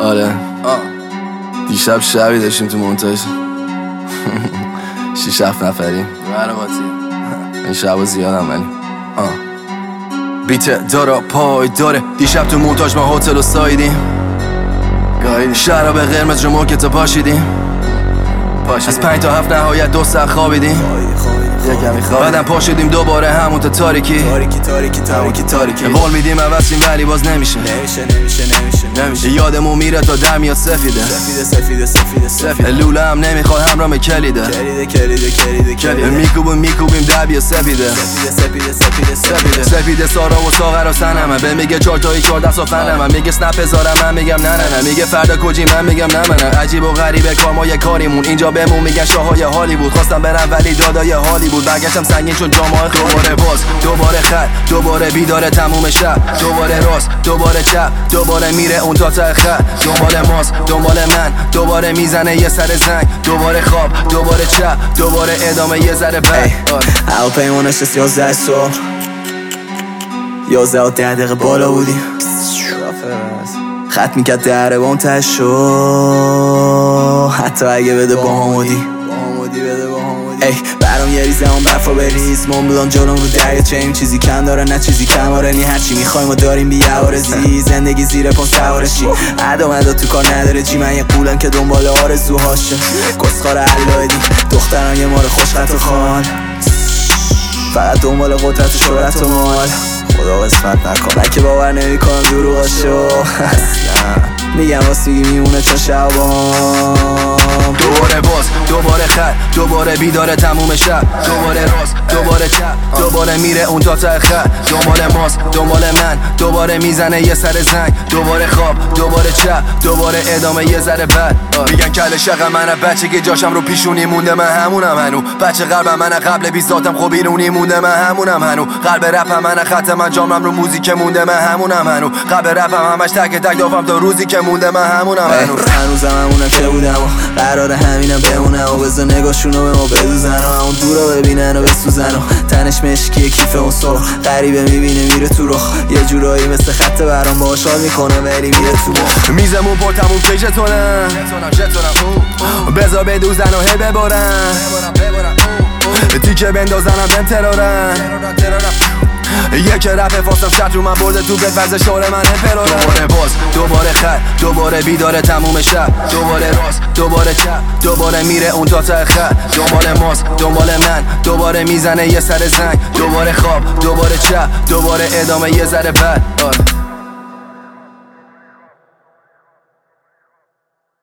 آره دیشب شبی داشتیم تو مونتاژ 6-7 نفری این شبا زیادم ولی بیت دارا پای داره. دیشب تو مونتاژ ما هتل و سایدیم، شراب قرمز رو موکتا پاشیدیم. از 5 تا 7 نهایت 2 ساعت خوابیدیم. بعدم پاشیدیم دوباره همون تا تاریکی. قول میدیم عوضیم ولی باز نمیشه. یادمون میره تا در میاد سفیده. لوله هم نمیخواد همراه کلیده. میکوبیم در بیا سفیده. سفیده سارا و ساغر و سنمه. به میگه 4 تایی 4 دست و فنمه. میگه سنپ هزارم من میگم نه. میگه فردا کجی من میگم نه. عجیب و غریبه کار ما یه کاریمون. اینجا بهمون میگن شاهای هالیوود. خواستم برم ولی دادای حالی بود. برگشتم سنگین چون جامعه دوباره باز، دوباره خط، دوباره بیداره تموم شب، دوباره راست، دوباره چپ، دوباره میره اون تا ته خط. دنبال ماست، دنبال من، دوباره میزنه یه سر زنگ، دوباره خواب، دوباره چپ، دوباره ادامه یه ذره بعد. هواپیما نشست 11 صبح، 11 و 10 دقیقه بالا بودیم. خط میکرد دره با اون تشو، حتی اگه بده با همودی. ای برام یه ریزه هم برفا بریز، مونبلان جلوم رو دریا چیم. چیزی کم داره نه چیزی کم آره نی. هرچی میخوایم و داریم بی عوارضی. زندگی زیر پا سوارشی، عدا تو کار نداره جی. من یه قولم که دنبال آرزوهاشه. گسخار علایدی دختران یه مال خوش خط و خال، فقط دنبال قدرت و شهرت و مال. خدا قسمت نکنه که باور نمیکنم دروغاشو. میگم واسگی میمونه چون شبام. دوباره باز، دوباره خط، دوباره بیداره تموم شب، دوباره راست، دوباره چپ، دوباره میره اون تا ته خط. دنبال ماست، دنبال من، دوباره میزنه یه سر زنگ، دوباره خواب، دوباره چپ، دوباره ادامه یه ذره بعد. میگن کل شقم منم، بچه که جاشم رو پیشونی مونده من همونم هنو. بچه قلبم منم، قبل 20 ذاتم خب بیرونی مونده من همونم هنو. قلب رپم منم، خط من جامم رو موزیک مونده من همونم هنو. قلب رپم همش تک تک دافم تا روزی که مونده من همونم هنو. هنوزم همونم که بودم و قراره همینم بمونم. و بذار نگاهشونو به ما بدوزن و اون دورا ببینن و بسوزن. و تنش مشکیه کیف اون سرخ، غریبه میبینه میره تو رخ. یه جورایی مثل خط برام باهاش حال میکنه ولی میره تو مخ. میزمون پر تموم که جتونم، بذار بدوزن و هی ببارن. تیکه بندازنم بهم ترارن. یک رپ فاستم شرط رو من برده تو بفرز شعر من امپرارم. دوباره باز، دوباره خط، دوباره بیداره تموم شب، دوباره راست، دوباره چپ، دوباره میره اون تا ته خط. دنبال ماست، دنبال من، دوباره میزنه یه سر زنگ، دوباره خواب، دوباره چپ، دوباره ادامه یه ذره بعد.